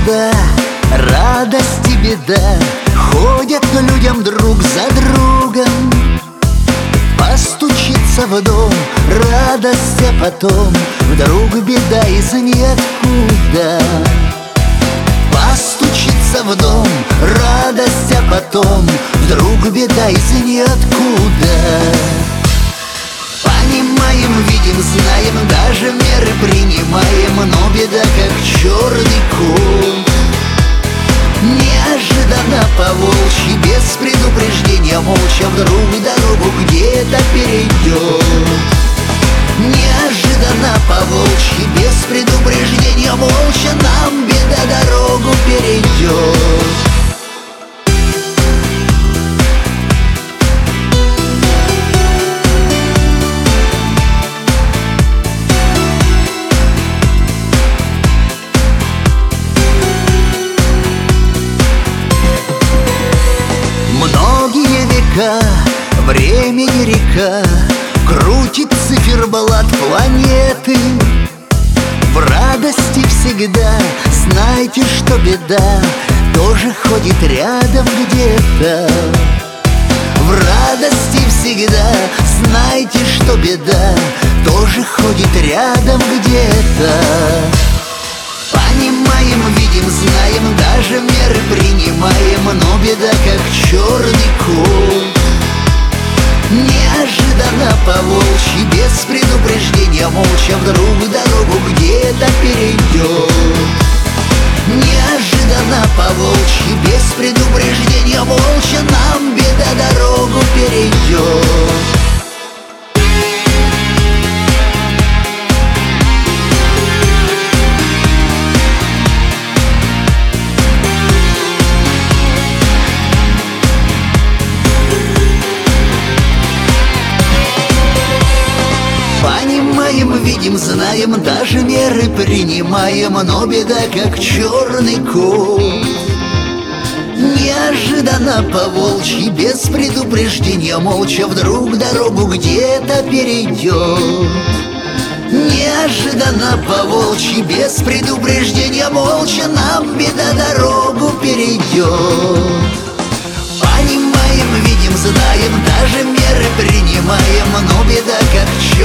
всегда радость и беда, ходят людям друг за другом. Постучится в дом радость, а потом вдруг беда из ниоткуда. Постучится в дом радость, а потом вдруг беда из ниоткуда. Понимаем, видим, знаем, даже меры принимаем, но беда как черный кот. Неожиданно по-волчьи, без предупреждения, молча вдруг дорогу где-то перейдет. Неожиданно по-волчьи, без предупреждения, молча нам беда дорогу перейдет. Многие века, времени река, крутит циферблат планеты. В радости всегда знайте, что беда тоже ходит рядом где-то. В радости всегда знайте, что беда тоже ходит рядом где-то. Понимаем, видим, знаем, даже меры принимаем, но беда как черный кот. Неожиданно по-волчьи, без предупреждения, молча вдруг дорогу где-то перейдет. Неожиданно по-волчьи, без предупреждения, молча нам беда дорогу перейдет. Понимаем, видим, знаем, даже меры принимаем, но беда как черный кот. Неожиданно по-волчьи, без предупреждения, молча вдруг дорогу где-то перейдет. Неожиданно по-волчьи, без предупреждения, молча нам беда дорогу перейдет. Понимаем, видим, знаем, даже меры принимаем, но беда как черный кот.